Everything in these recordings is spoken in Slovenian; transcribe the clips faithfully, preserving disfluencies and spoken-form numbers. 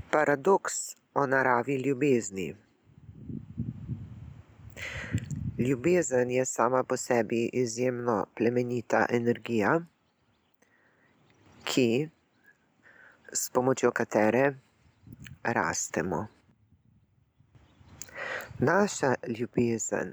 Paradoks o naravi ljubezni. Ljubezen je sama po sebi izjemno plemenita energija, ki, s pomočjo katere rastemo. Naša ljubezen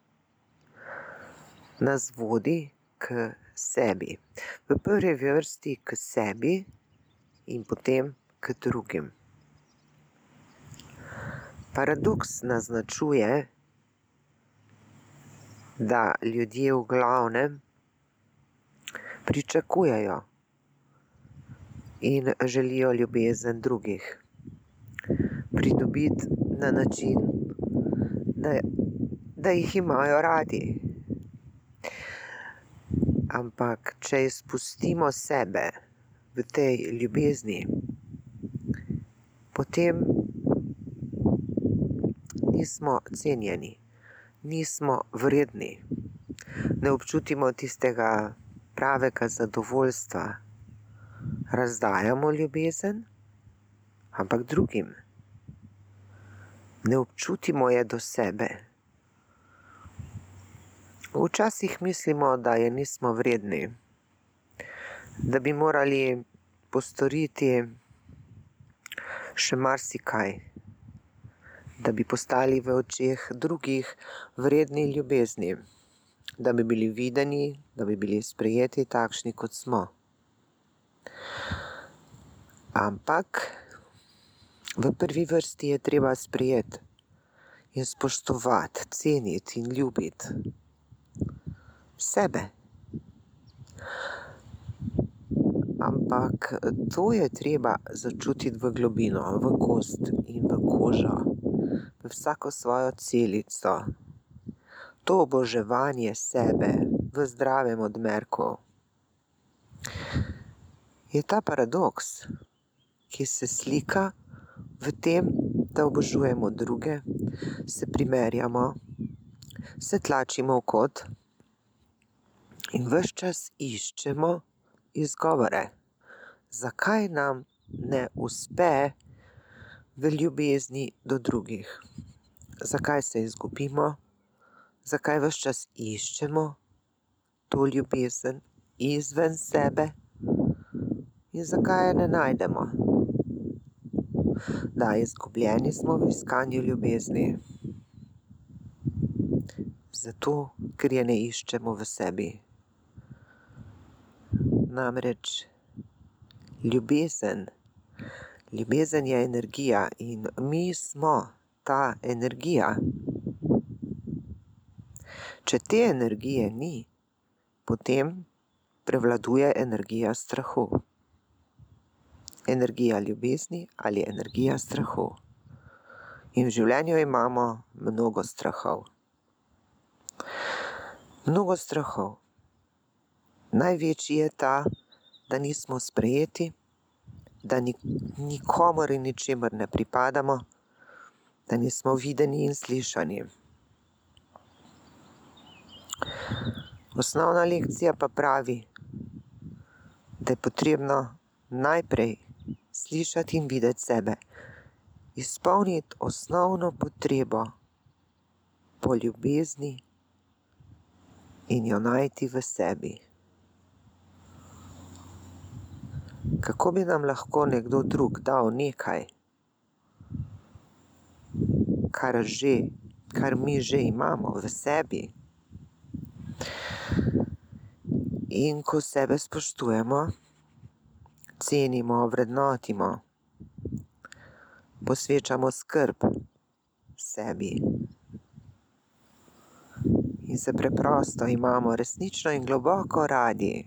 nas vodi k sebi. V prvi vrsti k sebi in potem k drugim. Paradoks naznačuje, da ljudje v glavnem pričakujejo in želijo ljubezen drugih pridobiti na način, da, da jih imajo radi. Ampak, če izpustimo sebe v tej ljubezni, potem nismo cenjeni, nismo vredni, ne občutimo tistega pravega zadovoljstva. Razdajamo ljubezen, ampak drugim. Ne občutimo je do sebe. Včasih mislimo, da je nismo vredni, da bi morali postoriti še marsikaj, da bi postali v očeh drugih vredni ljubezni, da bi bili videni, da bi bili sprejeti takšni, kot smo. Ampak v prvi vrsti je treba sprejeti in spoštovati, ceniti in ljubiti sebe. Ampak to je treba začutiti v globino, v kost in v kožo, v vsako svojo celico. To oboževanje sebe v zdravem odmerku je ta paradoks, ki se slika v tem, da obožujemo druge, se primerjamo, se tlačimo v kot in ves čas iščemo izgovore, zakaj nam ne uspe v ljubezni do drugih, zakaj se izgubimo, zakaj ves čas iščemo to ljubezen izven sebe in zakaj je ne najdemo. Da, izgubljeni smo v iskanju ljubezni, zato, ker je ne iščemo v sebi. Namreč ljubezen, ljubezen je energija in mi smo ta energija. Če te energije ni, potem prevladuje energija strahu. Energija ljubezni ali energija strahu. In v življenju imamo mnogo strahov. Mnogo strahov. Največji je ta, da nismo sprejeti, da nikomur in ničemur ne pripadamo, da nismo videni in slišani. Osnovna lekcija pa pravi, da je potrebno najprej slišati in videti sebe, izpolniti osnovno potrebo po ljubezni in jo najti v sebi. Kako bi nam lahko nekdo drug dal nekaj, kar že, kar mi že imamo v sebi? In ko sebe spoštujemo, cenimo, vrednotimo, posvečamo skrb sebi in se preprosto imamo resnično in globoko radi,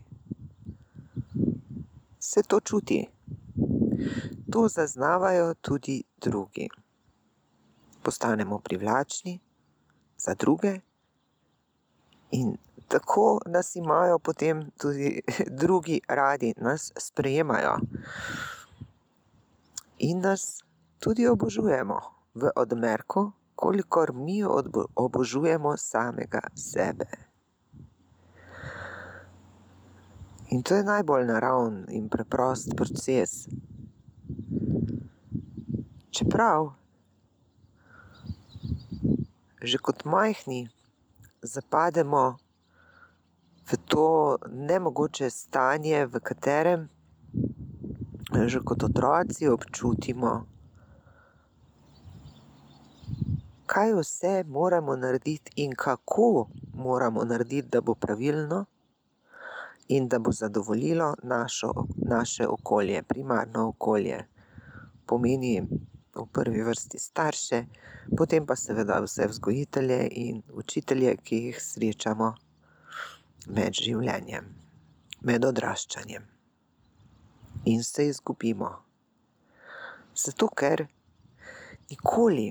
se to čuti. To zaznavajo tudi drugi. Postanemo privlačni za druge in tako nas imajo potem tudi drugi radi, nas sprejemajo in nas tudi obožujemo v odmerku, kolikor mi obožujemo samega sebe. In to je najbolj naraven in preprost proces. Čeprav že kot majhni zapademo v to nemogoče stanje, v katerem že kot otroci občutimo, kaj vse moramo narediti in kako moramo narediti, da bo pravilno in da bo zadovoljilo našo, naše okolje, primarno okolje. Pomeni v prvi vrsti starše, potem pa seveda vse vzgojitelje in učitelje, ki jih srečamo med življenjem, med odraščanjem. In se izgubimo. Zato, ker nikoli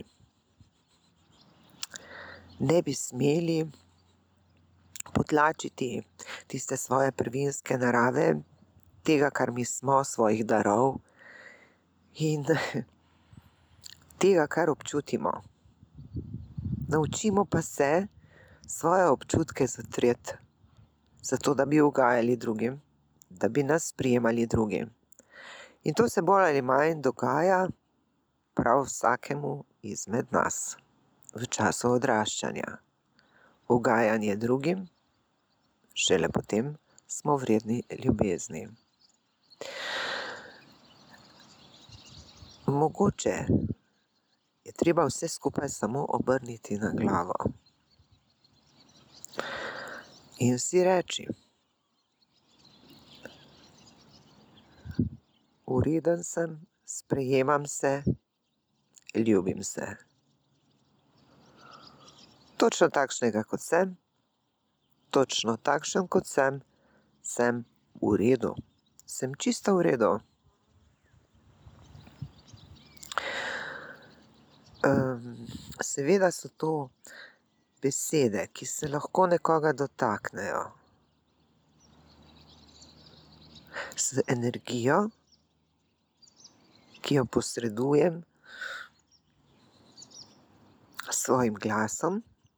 ne bi smeli potlačiti tiste svoje prvinske narave, tega, kar mi smo, svojih darov in tega, kar občutimo. Naučimo pa se svoje občutke zatreti, zato da bi ugajali drugim, da bi nas sprejemali drugi. In to se bolj ali manj dogaja prav vsakemu izmed nas v času odraščanja. Ugajanje drugim, šele potem smo vredni ljubezni. Mogoče je treba vse skupaj samo obrniti na glavo in si reči: vreden sem, sprejemam se, ljubim se. Točno takšnega, kot sem, točno takšen, kot sem, sem v redu. Sem čisto v redu. Um, seveda so to besede, ki se lahko nekoga dotaknejo. Z energijo, ki jo posredujem s svojim glasom,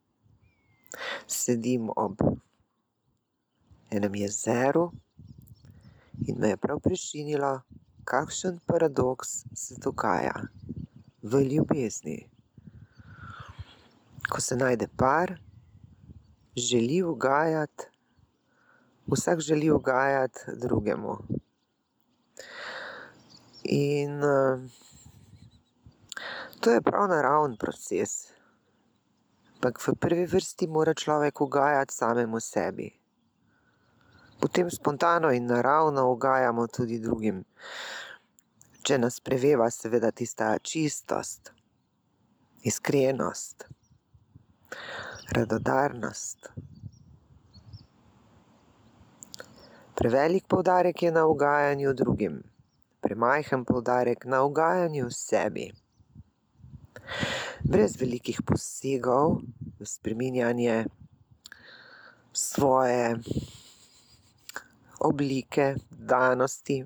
sedim ob enem jezeru in me je prav prešinilo, kakšen paradoks se dogaja v ljubezni. Ko se najde par, želi ugajati, vsak želi ugajati drugemu. In uh, to je prav naraven proces. Ampak v prvi vrsti mora človek ugajati samemu sebi. Potem spontano in naravno ugajamo tudi drugim. Če nas preveva seveda tista čistost, iskrenost, radodarnost. Prevelik poudarek je na ugajanju drugim, premajhen poudarek na ugajanju sebi. Brez velikih posegov v spreminjanje svoje oblike, danosti,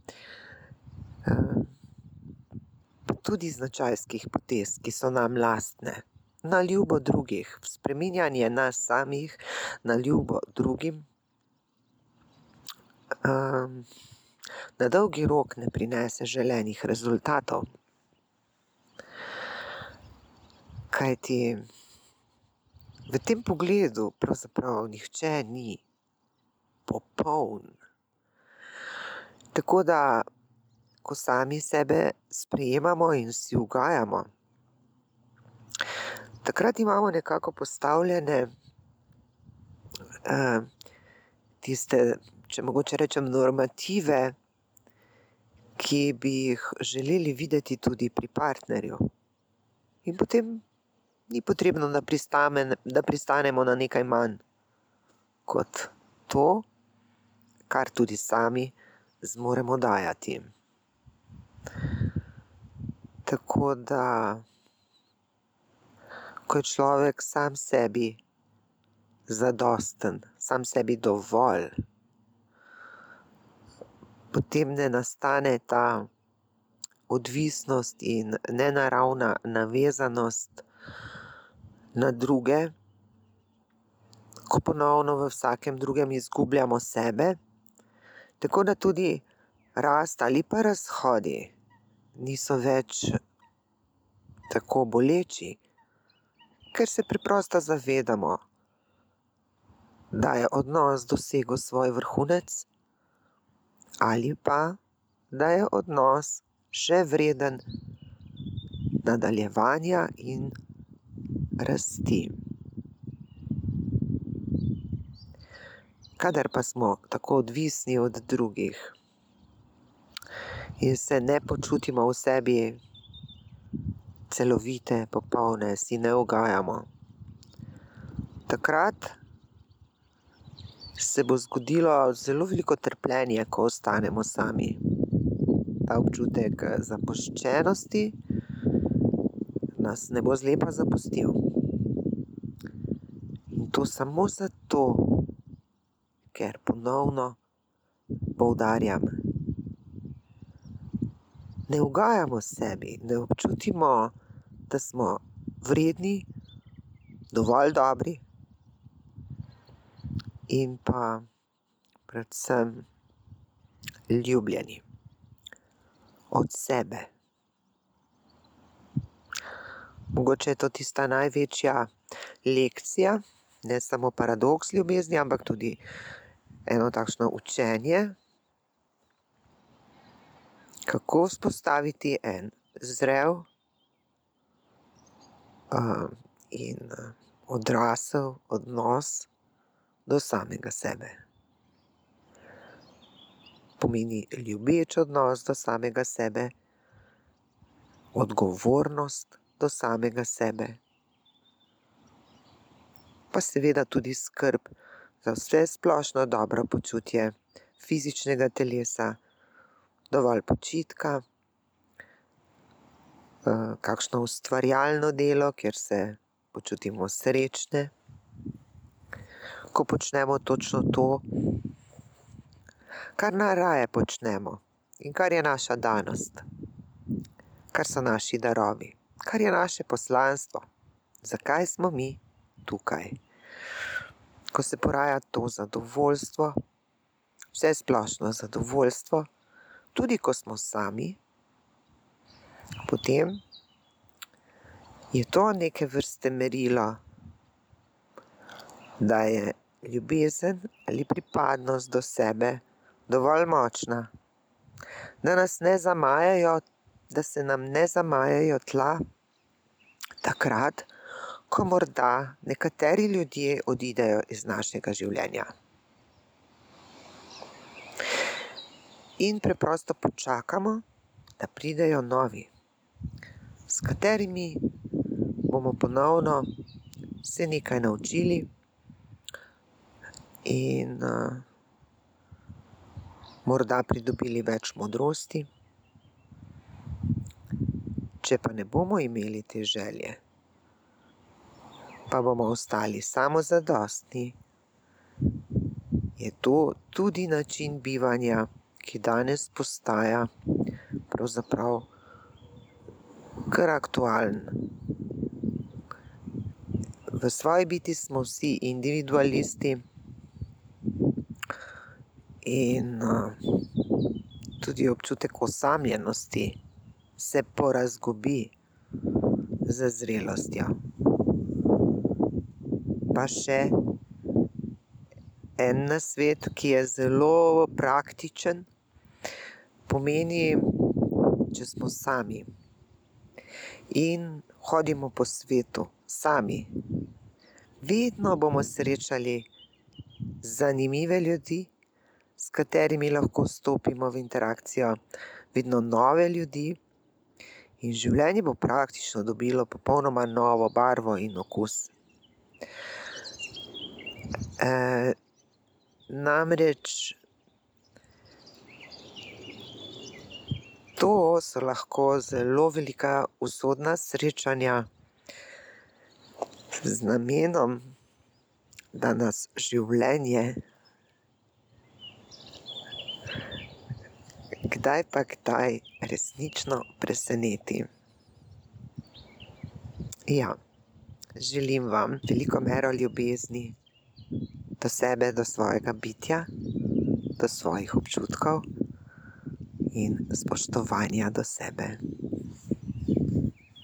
tudi značajskih potez, ki so nam lastne, na ljubo drugih. Spreminjanje nas samih na ljubo drugim um, na dolgi rok ne prinese želenih rezultatov. Kajti v tem pogledu pravzaprav nihče ni popoln. Tako da, ko sami sebe sprejemamo in si ugajamo, takrat imamo nekako postavljene uh, tiste, če mogoče rečem, normative, ki bi jih želeli videti tudi pri partnerju. In potem ni potrebno, da, pristame, da pristanemo na nekaj manj kot to, kar tudi sami zmoremo dajati. Tako da, ko je človek sam sebi zadosten, sam sebi dovolj, potem ne nastane ta odvisnost in nenaravna navezanost na druge, ko ponovno v vsakem drugem izgubljamo sebe, tako da tudi rast ali pa razhodi niso več tako boleči, ker se preprosto zavedamo, da je odnos dosegel svoj vrhunec ali pa, da je odnos še vreden nadaljevanja in rasti. Kadar pa smo tako odvisni od drugih in se ne počutimo v sebi celovite, popolne, si ne ugajamo, takrat se bo zgodilo zelo veliko trpljenje, ko ostanemo sami. Ta občutek zapuščenosti nas ne bo zlepa zapustil. In to samo zato, ker ponovno poudarjam, ne ugajamo sebi, ne občutimo, da smo vredni, dovolj dobri in pa predvsem ljubljeni od sebe. Mogoče je to tista največja lekcija, ne samo paradoks ljubezni, ampak tudi eno takšno učenje, kako vzpostaviti en zrel uh, in odrasel odnos do samega sebe. Pomeni ljubeč odnos do samega sebe, odgovornost do samega sebe, pa seveda tudi skrb za vse splošno dobro počutje fizičnega telesa, dovolj počitka, kakšno ustvarjalno delo, kjer se počutimo srečne, ko počnemo točno to, kar najraje počnemo in kar je naša danost, kar so naši darovi, kar je naše poslanstvo, zakaj smo mi tukaj. Ko se poraja to zadovoljstvo, vse splošno zadovoljstvo, tudi ko smo sami, potem je to neke vrste merilo, da je ljubezen ali pripadnost do sebe dovolj močna, da nas ne zamajajo, da se nam ne zamajajo tla takrat, ko morda nekateri ljudje odidejo iz našega življenja. In preprosto počakamo, da pridejo novi, s katerimi bomo ponovno se nekaj naučili in uh, morda pridobili več modrosti. Če pa ne bomo imeli te želje, pa bomo ostali samozadostni, je to tudi način bivanja, ki danes postaja pravzaprav kar aktualen. V svoji biti smo vsi individualisti in uh, tudi občutek osamljenosti se porazgubi z zrelostjo. Pa še en nasvet, ki je zelo praktičen, pomeni, če smo sami in hodimo po svetu sami, vedno bomo srečali zanimive ljudi, s katerimi lahko stopimo v interakcijo, vedno nove ljudi in življenje bo praktično dobilo popolnoma novo barvo in okus. E, namreč to so lahko zelo velika usodna srečanja z namenom, da nas življenje kdaj pa kdaj resnično preseneti. Ja, želim vam veliko mero ljubezni do sebe, do svojega bitja, do svojih občutkov in spoštovanja do sebe.